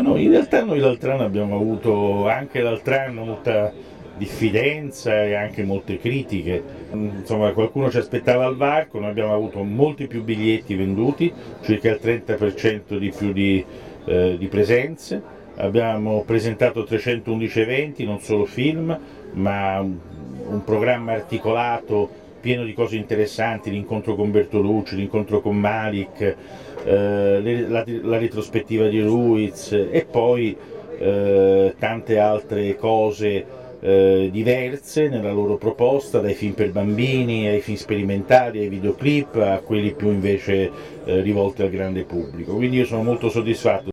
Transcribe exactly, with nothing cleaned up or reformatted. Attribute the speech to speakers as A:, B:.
A: no, in realtà noi l'altro anno abbiamo avuto anche l'altro anno molta diffidenza e anche molte critiche. Insomma, qualcuno ci aspettava al varco, noi abbiamo avuto molti più biglietti venduti, circa il trenta per cento di più di, eh, di presenze. Abbiamo presentato trecentoundici eventi, non solo film, ma un, un programma articolato pieno di cose interessanti, l'incontro con Bertolucci, l'incontro con Malik, eh, la, la retrospettiva di Ruiz e poi eh, tante altre cose eh, diverse nella loro proposta, dai film per bambini ai film sperimentali, ai videoclip, a quelli più invece eh, rivolti al grande pubblico. Quindi io sono molto soddisfatto.